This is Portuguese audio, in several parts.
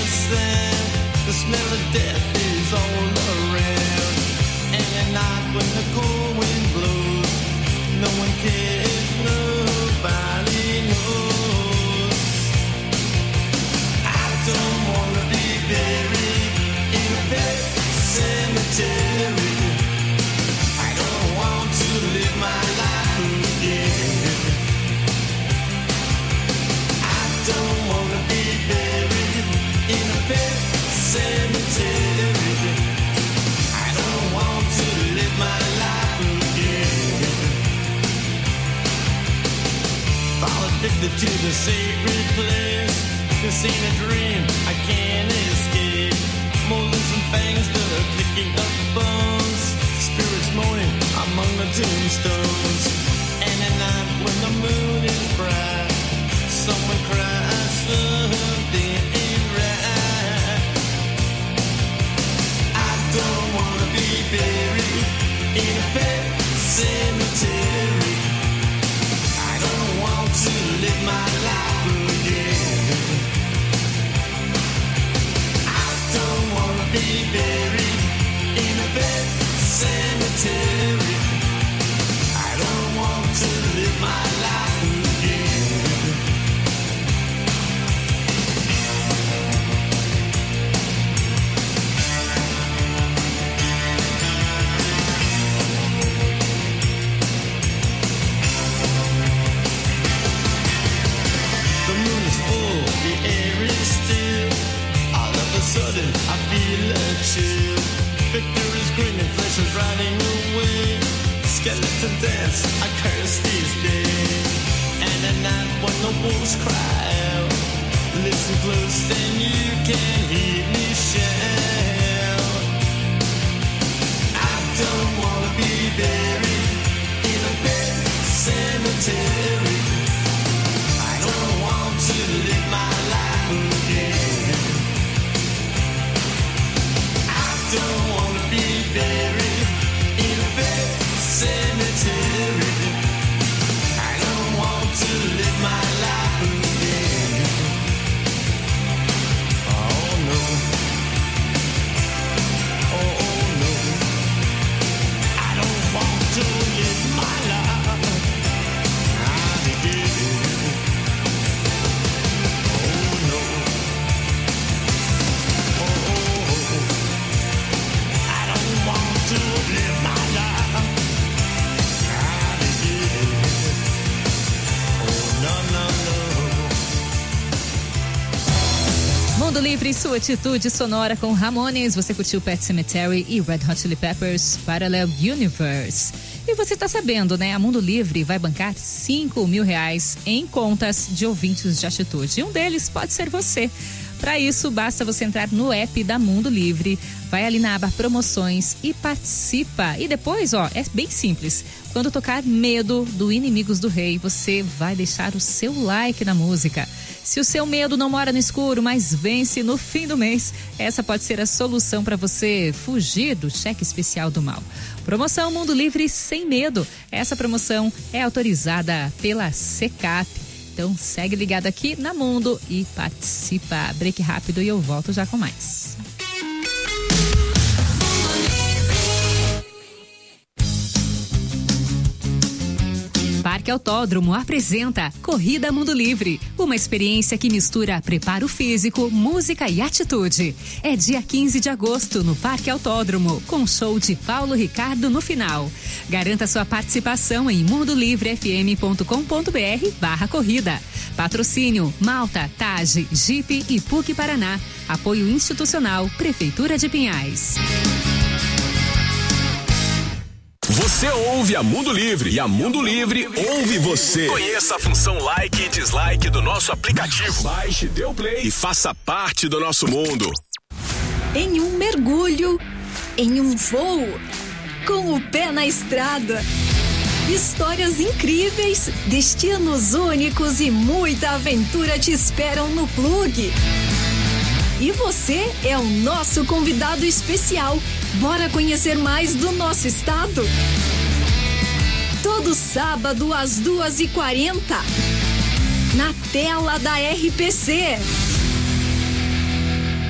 sand. The smell of death is all around. And at night when the cold wind blows, no one cares, nobody knows. I don't wanna be buried in a pet cemetery. I don't want to live my life again. I don't wanna be buried in a pet cemetery. I don't want to live my life again. Fall addicted to the sacred place. This ain't a dream, I can't escape. Molars and fangs, the clicking of bones. Spirits moaning among the tombstones. And at night when the moon is bright, someone cries, something ain't right. I don't wanna be buried in a pet cemetery. I don't want to live my life again. I don't wanna be buried in a pet cemetery. I don't want to live my life again. The moon is full, the air is still. All of a sudden I feel a chill. Victor is grinning, flesh is riding away. Skeleton dance, I curse these days. And at night when the wolves cry out, listen close and you can hear me shout. I don't wanna be buried in a pet cemetery. I don't want to live my life again. I don't wanna be buried in a pet cemetery. I don't want to live my life again. Oh no. Oh no. I don't want to live my life. I did it. Oh no. Oh. I don't want to live my life. I did it. Oh no, no, no. Mundo Livre, sua atitude sonora com Ramones. Você curtiu Pet Sematary e Red Hot Chili Peppers Parallel Universe. E você tá sabendo, né? A Mundo Livre vai bancar R$5.000 em contas de ouvintes de atitude. E um deles pode ser você. Para isso, basta você entrar no app da Mundo Livre, vai ali na aba promoções e participa. E depois, é bem simples. Quando tocar Medo do Inimigos do Rei, você vai deixar o seu like na música. Se o seu medo não mora no escuro, mas vence no fim do mês, essa pode ser a solução para você fugir do cheque especial do mal. Promoção Mundo Livre Sem Medo. Essa promoção é autorizada pela Secap. Então segue ligado aqui na Mundo e participa. Break rápido e eu volto já com mais. Parque Autódromo apresenta Corrida Mundo Livre, uma experiência que mistura preparo físico, música e atitude. É dia 15 de agosto no Parque Autódromo, com show de Paulo Ricardo no final. Garanta sua participação em mundolivrefm.com.br/corrida. Patrocínio Malta, Tage, Jeep e PUC Paraná. Apoio institucional Prefeitura de Pinhais. Você ouve a Mundo Livre e a Mundo Livre ouve você. Conheça a função like e dislike do nosso aplicativo. Baixe, dê o play e faça parte do nosso mundo. Em um mergulho, em um voo, com o pé na estrada. Histórias incríveis, destinos únicos e muita aventura te esperam no Plug. E você é o nosso convidado especial. Bora conhecer mais do nosso estado? Todo sábado às 2h40, na tela da RPC.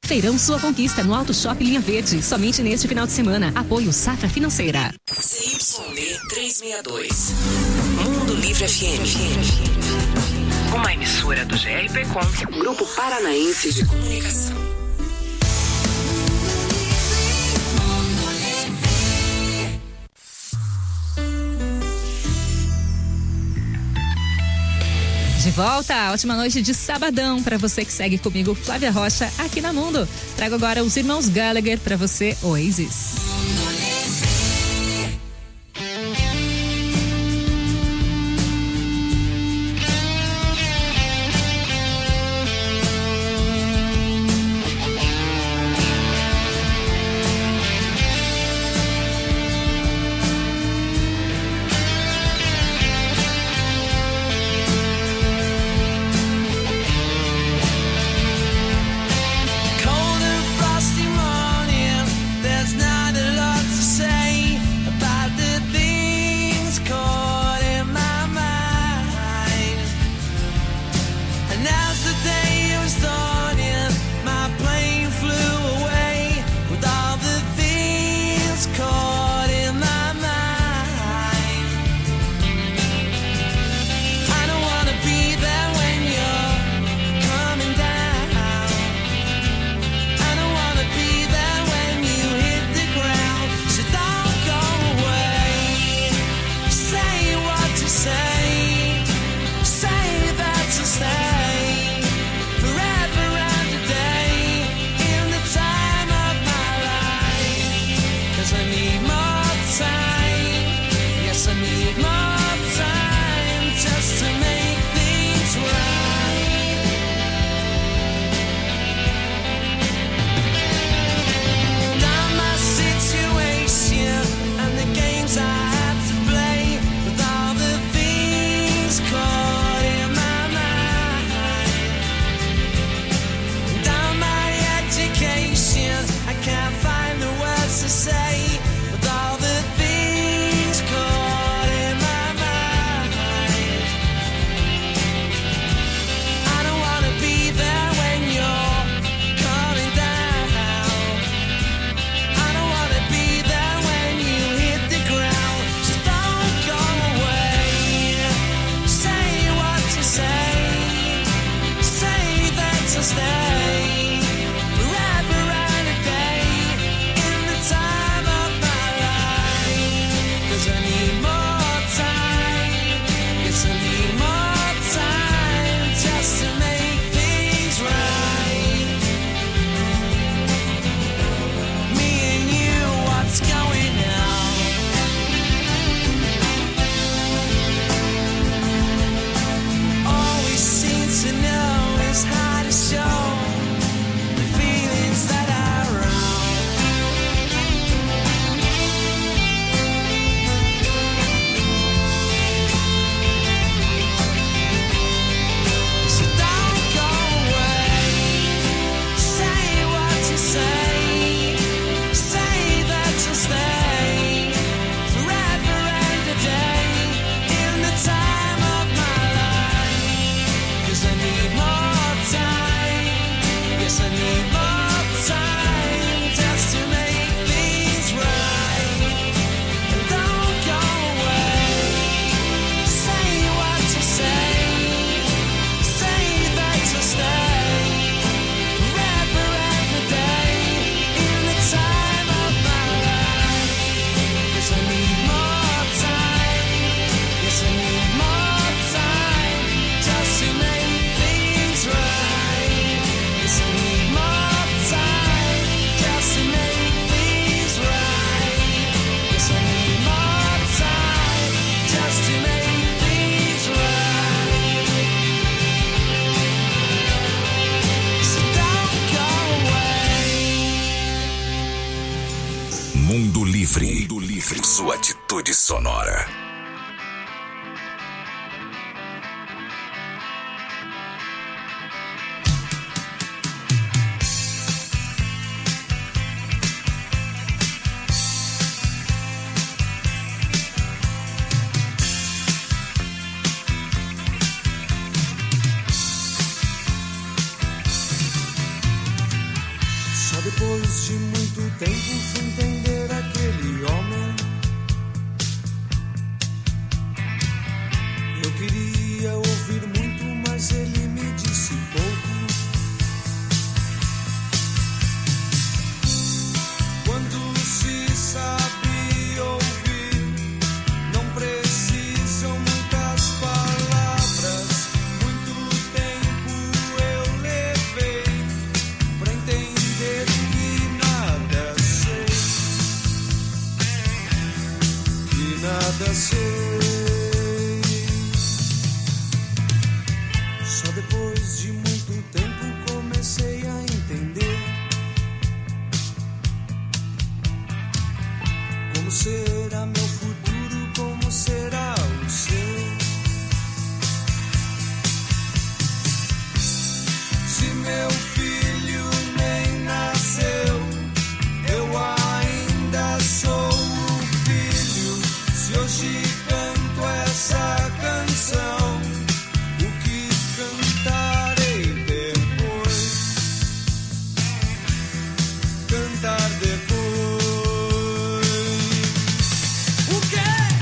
Feirão Sua Conquista no Auto Shop Linha Verde. Somente neste final de semana. Apoio Safra Financeira. CYD 362. Mundo Livre FM. Uma emissora do GRPcom, Grupo Paranaense de Comunicação. De volta, ótima noite de sabadão para você que segue comigo, Flávia Rocha, aqui na Mundo. Trago agora os irmãos Gallagher para você, Oasis. Cold and frosty morning, there's not a lot to say about the things caught in my mind. And as the day was dawning, my plane flew away with all the things caught in my mind. I don't wanna be there when you're coming down. I don't wanna be there when you hit the ground. So don't go away. Say what you say. Say that you'll stay forever and a day in the time of my life. 'Cause I need more time. Yes, I need more time just to make things right. Down my situation and the games I had to play with all the things caught in my mind. Down my education, I can't find the words to say with all the things caught in my mind. I don't wanna be there when you're coming down. I don't wanna be there when you hit the ground. So don't go away. Say what you say. Say that you'll stay forever and a day in the time of my life. 'Cause I need more time. Yes, I need more time just to make things right. Me and you, what's going on? All we seem to know is how to show the feelings that are wrong. So don't go away. Say what you say. Say that you'll stay forever and a day in the time of my life. 'Cause I need more time. Yes, I need more time just to make things right. And don't go away. Say what you say. Say that you'll stay forever and a day in the time of my life. 'Cause I need more time. Yes, I need more time just to make things right. Yes, I need more time just to make things right. Yes, I need more time just to make things right. So don't go away. Mundo Livre. Mundo Livre. Sua atitude sonora. depois de muito tempo fui entender aquele homem. Eu queria ouvir muito, mas ele me disse pouco. Quando se sabe ouvir, não precisam muitas palavras. Muito tempo eu levei pra entender que nada sei. Só depois de muito tempo comecei a entender como será meu futuro, como será o seu. Se meu filho nem nasceu, eu ainda sou o filho. Se hoje canto essa canção, o que cantarei depois? Cantar depois. O quê?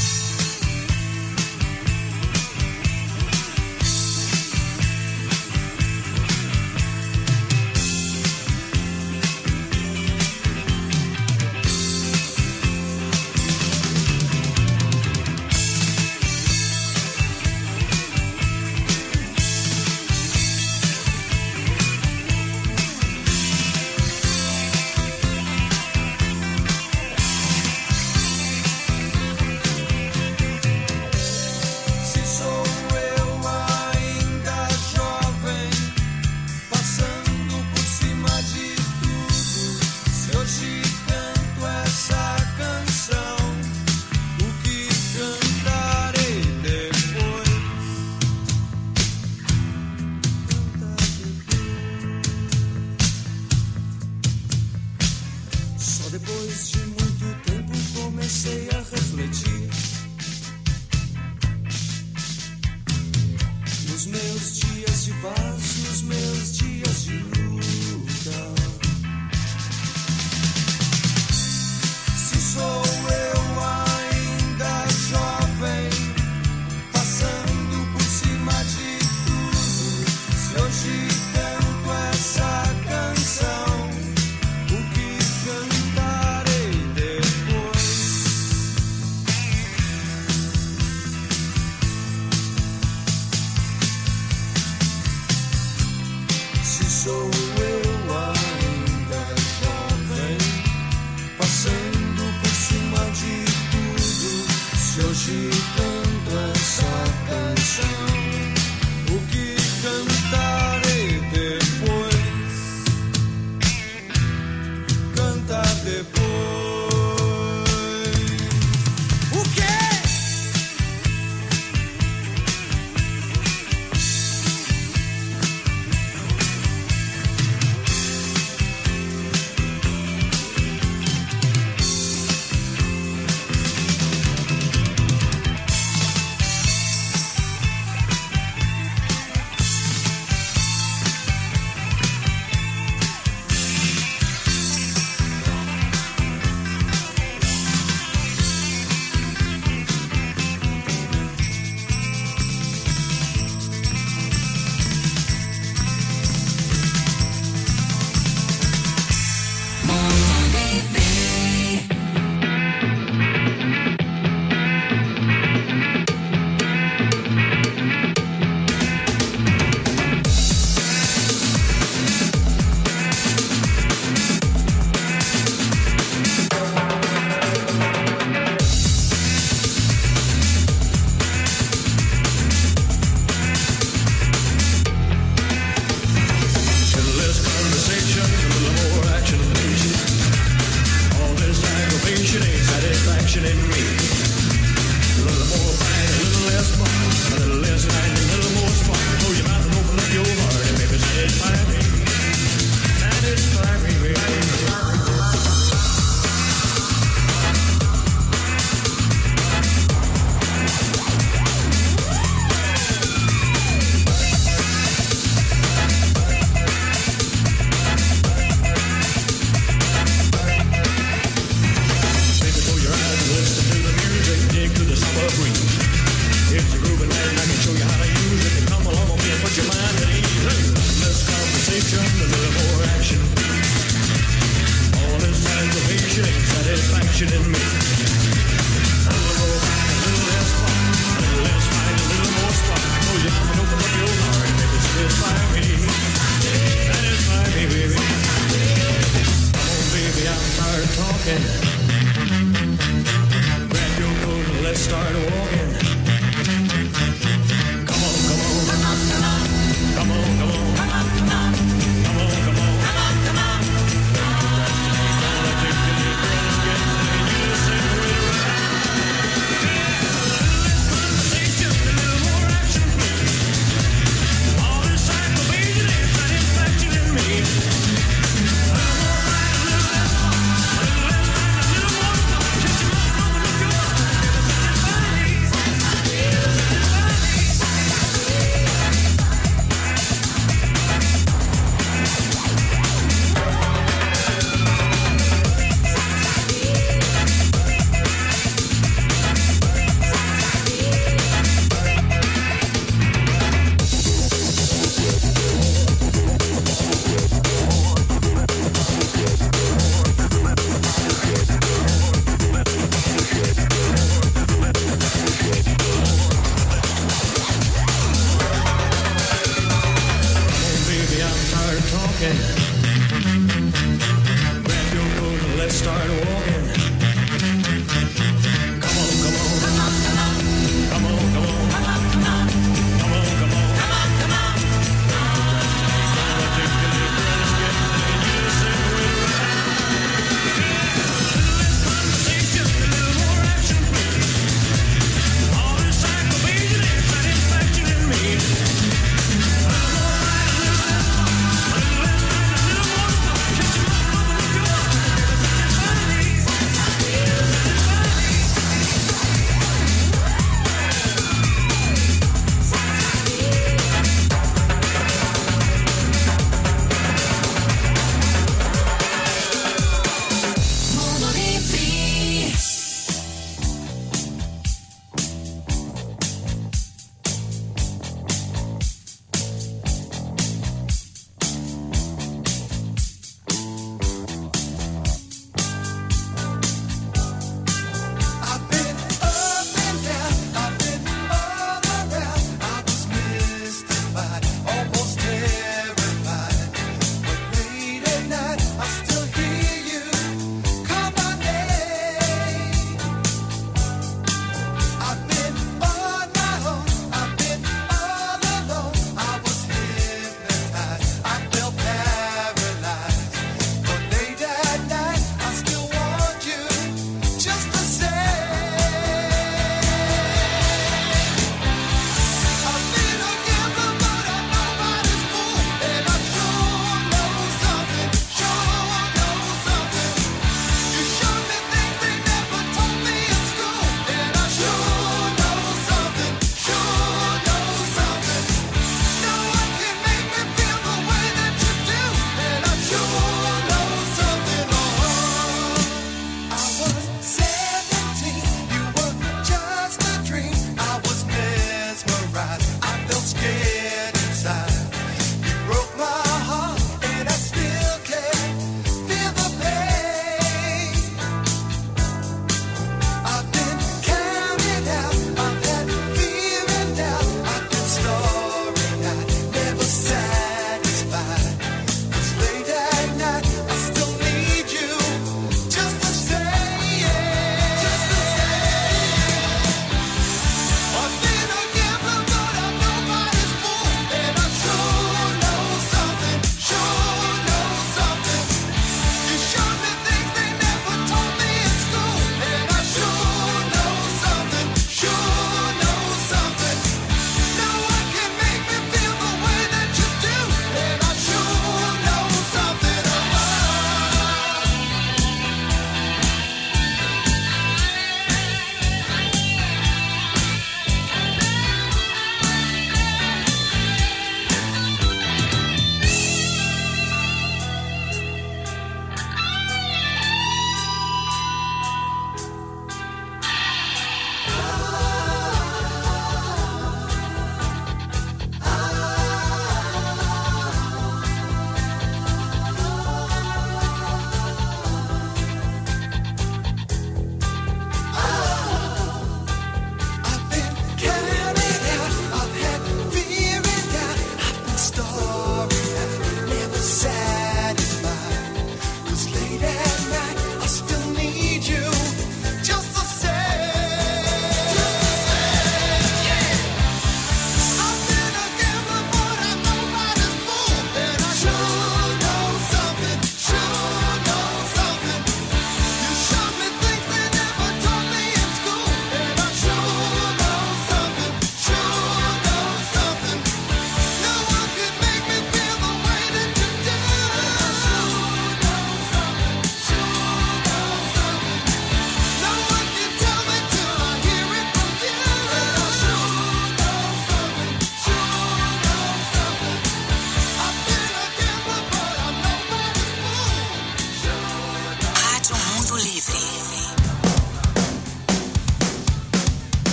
Se sou eu ainda jovem, passando por cima de tudo. Se hoje canto essa canção, o que cantarei depois? Cantar depois. Só depois de muito tempo comecei a refletir nos meus dias de paz, nos meus dias de luta. Se sou eu ainda jovem, passando por cima de tudo. Se hoje canto essa canção, o que cantarei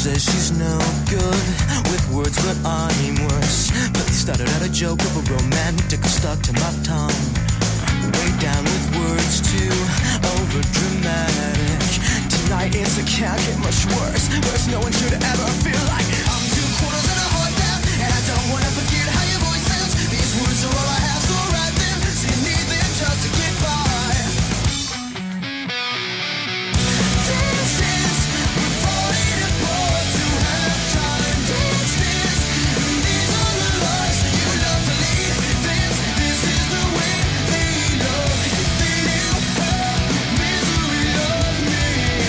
says she's no good with words, but I'm worse. But they started out a joke of a romantic stuck to my tongue. Way down with words too over dramatic. Tonight it's a can't get much worse. Worse, no one should ever feel like I'm 2 quarters and a heart down, and I don't wanna forget how your voice sounds. These words are all I have, so write them. So you need them just to get by. Dance, dance, we're falling apart to have time. Dance, dance, these are the lives you love to lead. Dance, this is the way they love. If they knew how misery loved me.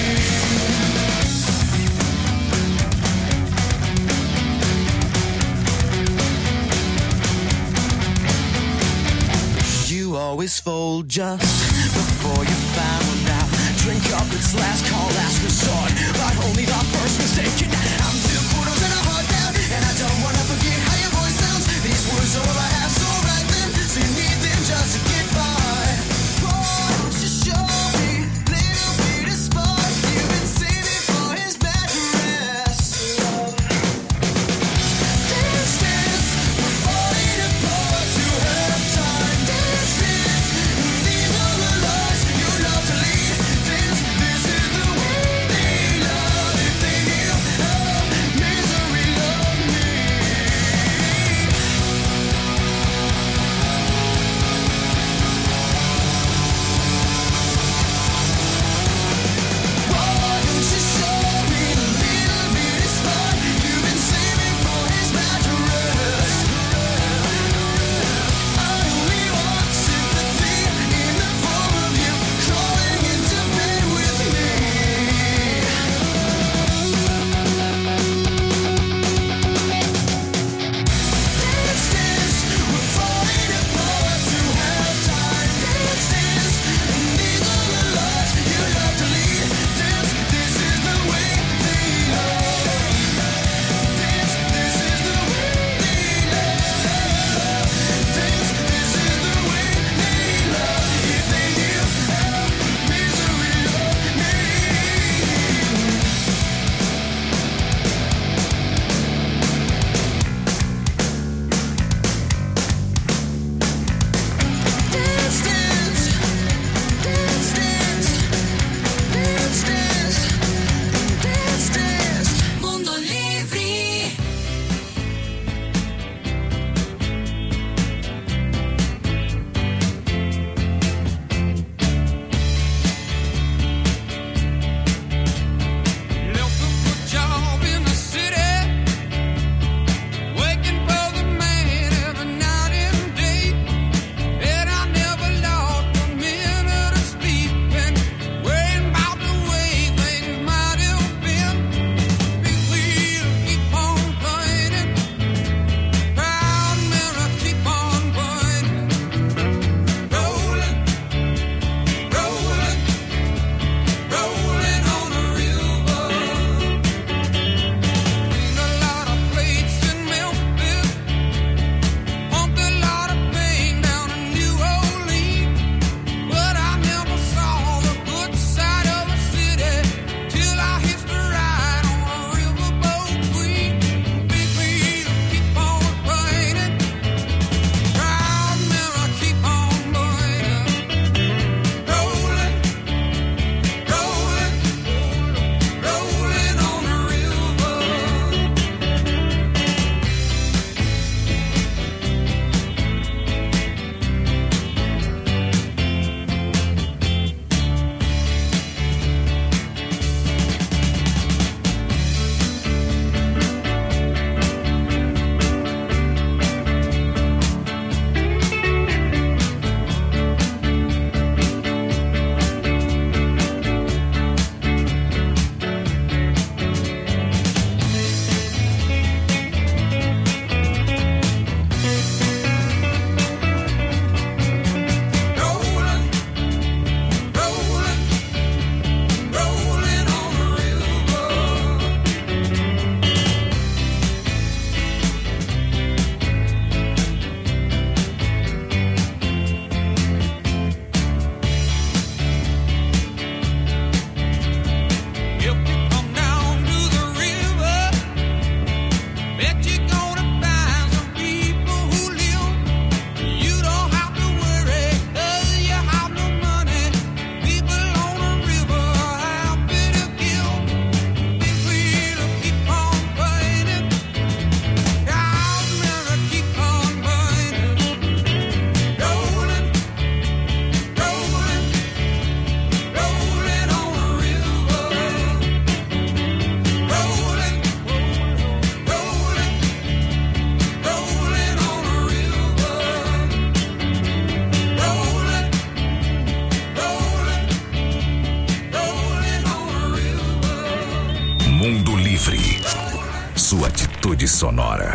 You always fold just before you found out. Drink up, it's last call, last resort, but only the first mistake. I'm 2 quarters and a heart down, and I don't wanna forget how your voice sounds. These words are all I have, so write them. So you need them just to get by. Won't you show me little bit of spark you've been saving for his bad rest? Dance, dance, we're falling apart to have time. Dance, dance, these are the lives you love to lead. Dance, this is the way they Mundo Livre. Sua atitude sonora.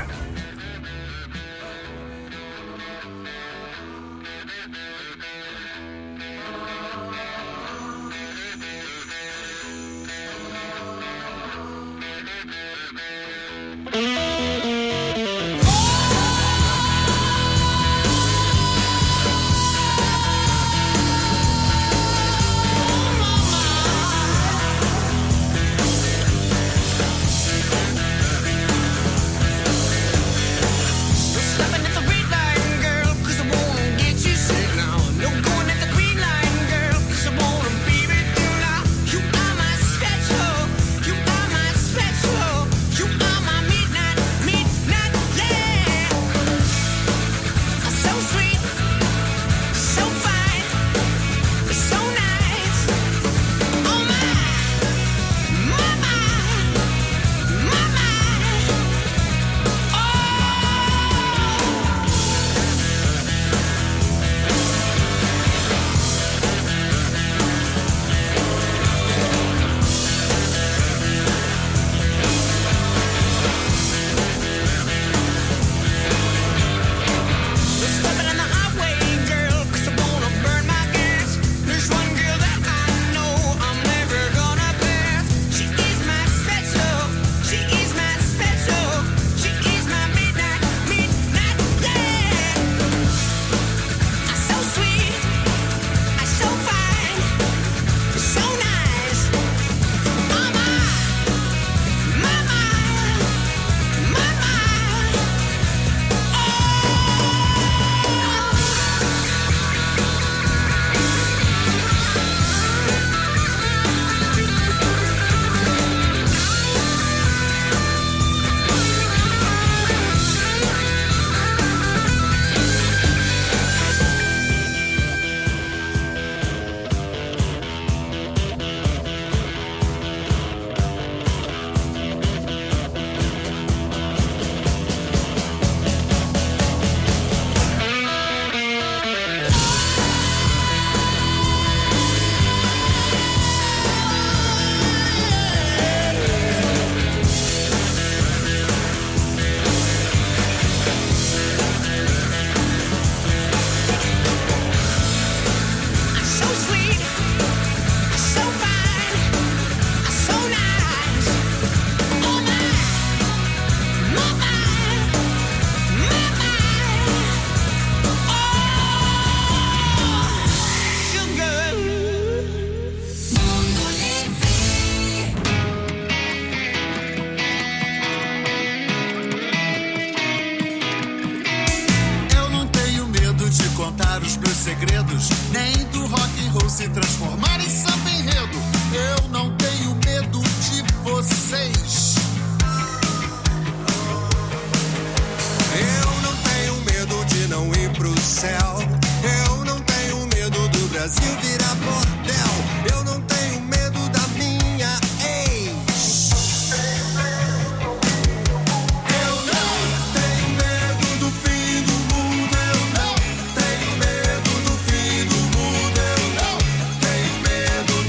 Medo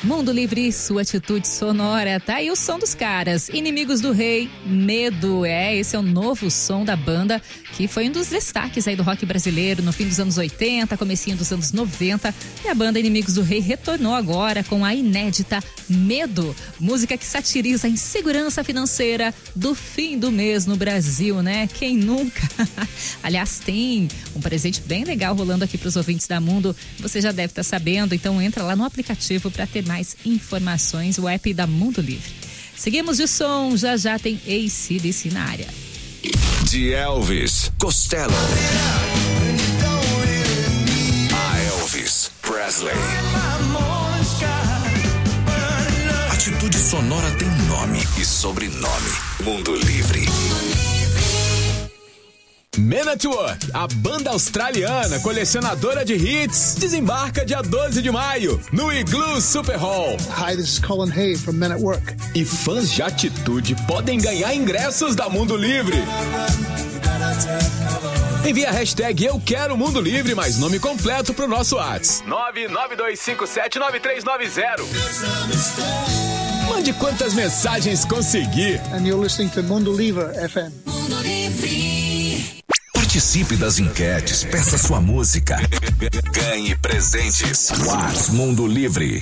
Mundo Livre, sua atitude sonora, tá? E o som dos caras, Inimigos do Rei, Medo. Esse é o novo som da banda, que foi um dos destaques aí do rock brasileiro no fim dos anos 80, comecinho dos anos 90. E a banda Inimigos do Rei retornou agora com a inédita Medo, música que satiriza a insegurança financeira do fim do mês no Brasil, né? Quem nunca? Aliás, tem um presente bem legal rolando aqui para os ouvintes da Mundo. Você já deve estar sabendo, então entra lá no aplicativo para ter mais informações, o app da Mundo Livre. Seguimos de som, já tem AC/DC na área. De Elvis Costello a Elvis Presley. Atitude sonora tem nome e sobrenome. Mundo Livre. Men at Work, a banda australiana colecionadora de hits, desembarca dia 12 de maio no Igloo Super Hall. Hi, this is Colin Hay from Men at Work. E fãs de Atitude podem ganhar ingressos da Mundo Livre. Envie a hashtag Eu Quero Mundo Livre mais nome completo pro nosso WhatsApp 992579390. Mande quantas mensagens conseguir. And you're listening to Mundo Livre FM. Mundo Livre. Participe das enquetes, peça sua música, ganhe presentes. WhatsApp Mundo Livre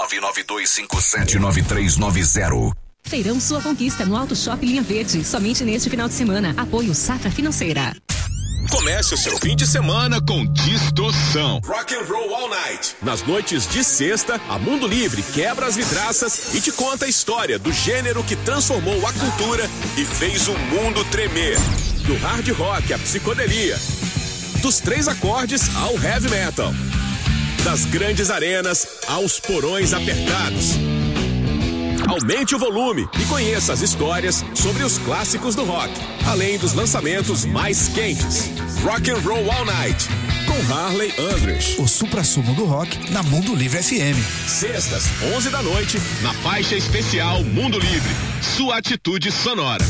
992579390. Feirão Sua Conquista no Auto Shop Linha Verde, somente neste final de semana. Apoio Safra Financeira. Comece o seu fim de semana com distorção. Rock and Roll All Night. Nas noites de sexta, a Mundo Livre quebra as vidraças e te conta a história do gênero que transformou a cultura e fez o mundo tremer. Do hard rock à psicodelia, dos 3 acordes ao heavy metal, das grandes arenas aos porões apertados. Aumente o volume e conheça as histórias sobre os clássicos do rock, além dos lançamentos mais quentes. Rock and Roll All Night, com Harley Andress. O suprassumo do rock na Mundo Livre FM. Sextas, 11 da noite, na faixa especial Mundo Livre. Sua atitude sonora.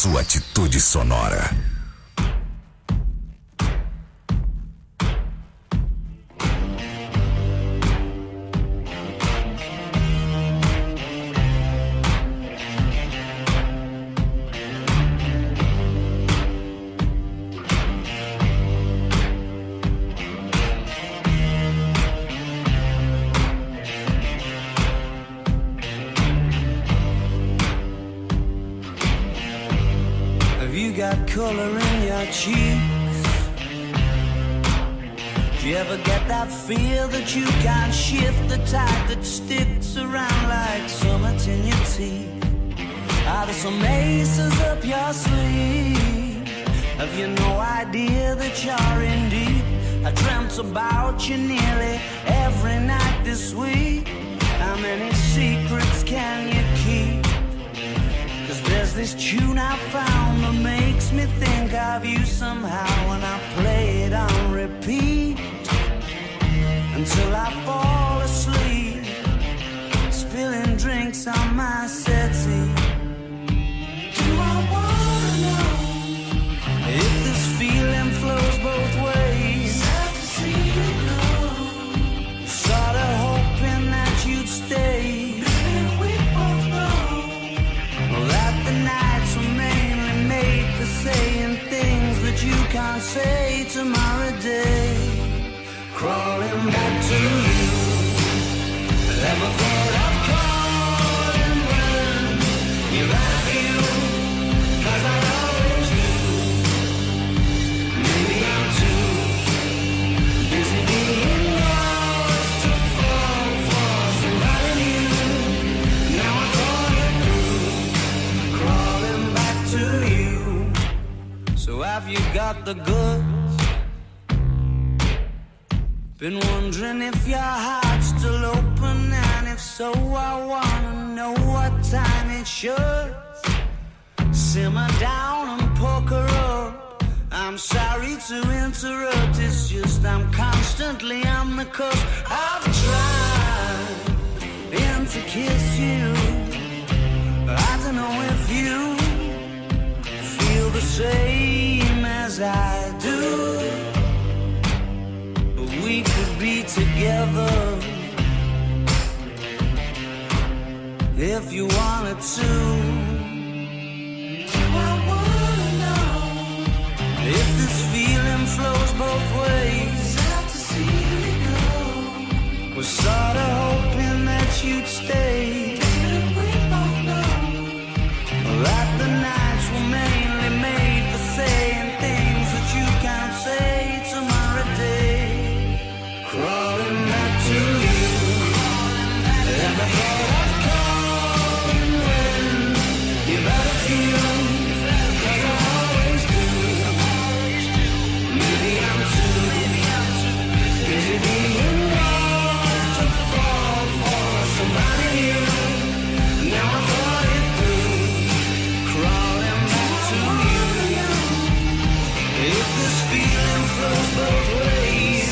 sua atitude sonora. Color in your cheeks. Do you ever get that feel that you can't shift, the tide that sticks around like summit in your teeth? Are there some aces up your sleeve? Have you no idea that you're in deep? I dreamt about you nearly every night this week. How many secrets can you keep? 'Cause there's this tune I found that makes me think of you somehow, and I play it on repeat until I fall asleep, spilling drinks on my settee. Do I wanna know if this feeling flows both ways? Sad to see you go. Sorta hoping that you'd stay. Saying things that you can't say tomorrow day. Crawling back to you. Never thought of calling when you've had a few, 'cause I always do. Maybe I'm too busy being lost to fall for somebody new. Now I thought it through. Crawling back to you. So have you got the goods? Been wondering if your heart's still open, and if so, I wanna know what time it should. Simmer down and poker up. I'm sorry to interrupt, it's just I'm constantly on the cusp. I've tried to kiss you. I don't know if you feel the same as I do, but we could be together if you wanted to. I wanna know if this feeling flows both ways. Sad to see you go. We're sorta hoping that you'd stay. We both know that the nights were mainly made for saying things that you can't say tomorrow day. Crawling back to you. Never thought of calling when you've had a few, 'cause I always do. Maybe I'm too busy being lost to fall for somebody new. Now I thought it through. Crawling back to you. If this feeling flows both ways,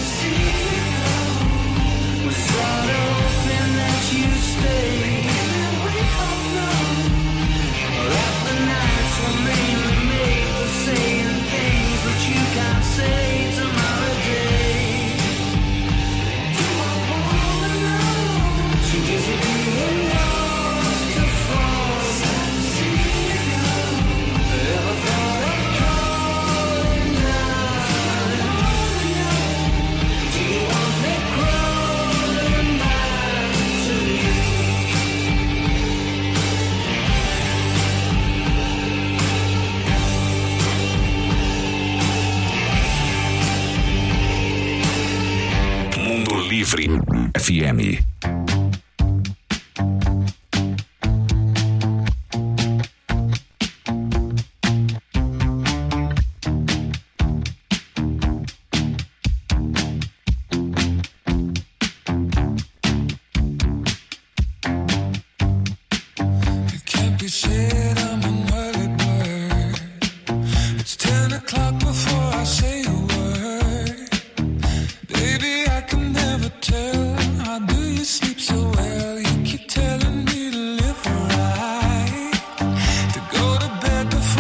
we're sort of hoping that you'd stay. We both know that the nights were mainly made for saying things that you can't say tomorrow day. Do I wanna know? Too busy being lost to fall. Sad to see you go. Ever thought of calling down? Do you want me crawling back to you? Mundo Livre FM. It can't be said I'm an early bird. It's 10 o'clock before I say a word. Baby, I can never tell. How do you sleep so well? You keep telling me to live right, to go to bed before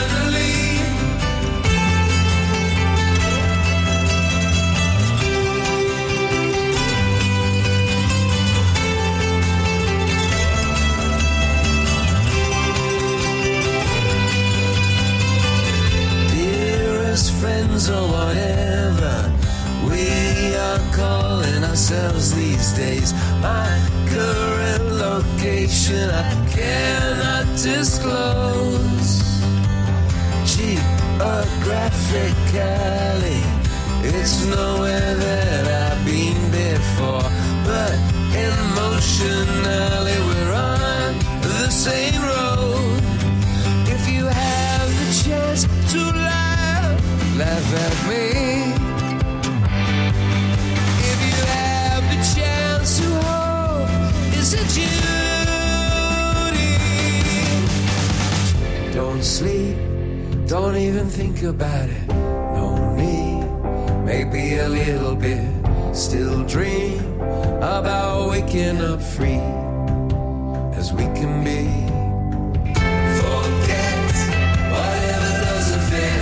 eternally. Dearest friends or whatever we are calling ourselves these days, my current location I cannot disclose. Geographically, it's nowhere that I've been before, but emotionally we're on the same road. If you have the chance to laugh at me. If you have the chance to hope, it's a duty. Don't sleep, don't even think about it. No need, maybe a little bit. Still dream about waking up free as we can be. Forget whatever doesn't fit.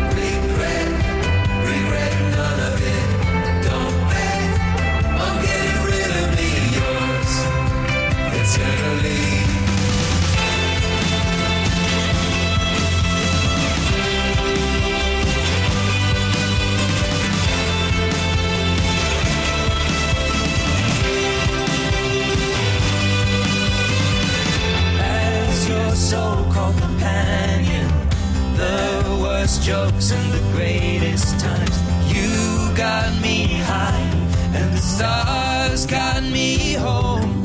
Regret none of it. Don't bet on getting rid of me, yours eternally. So-called companion, the worst jokes and the greatest times. You got me high and the stars got me home.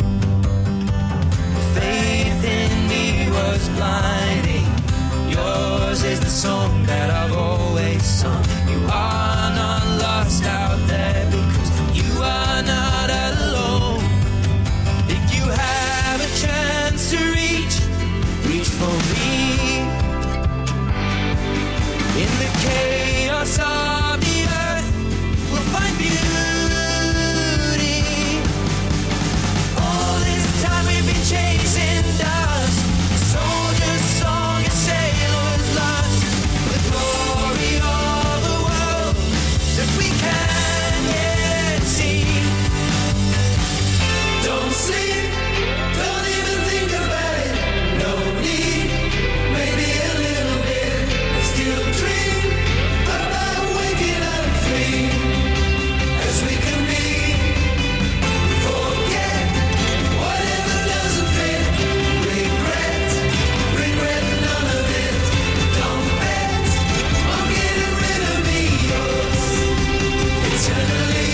Faith in me was blinding. Yours is the song that I've always sung. You are not lost out there because you are not alone. If you have a chance to reach for me in the chaos of the earth, we'll find beauty. All this time we've been chasing dust, soldier's song and sailor's lust, the glory of the world that we can yet see. Don't sleep, don't even think about it. No need, maybe a little bit. Still dream about waking up free as we can be. Forget whatever doesn't fit. Regret none of it. Don't bet on getting rid of me, yours eternally.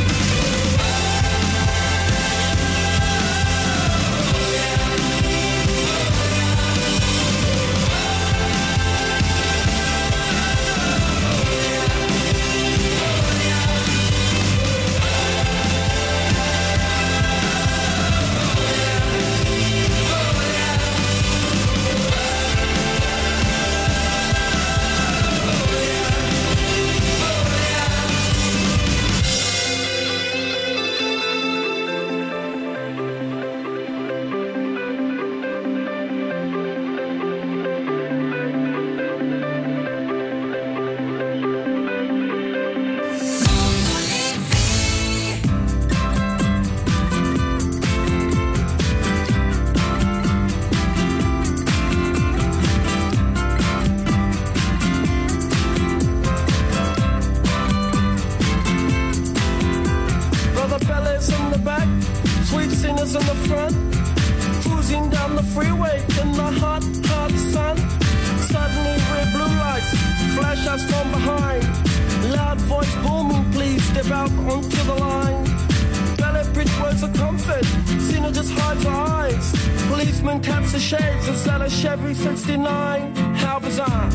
Policeman taps the shades instead of Chevy 69. How bizarre.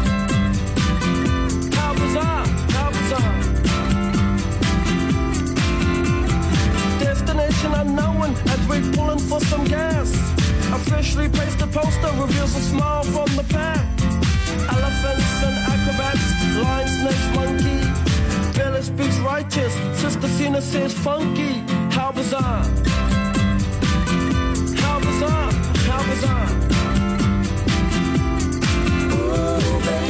How bizarre. How bizarre. Destination unknown as we're pulling for some gas. Officially placed a poster reveals a smile from the pack. Elephants and acrobats, lion, snakes, monkey. Billy speaks righteous, Sister Cena says funky. How bizarre. How bizarre. How bizarre.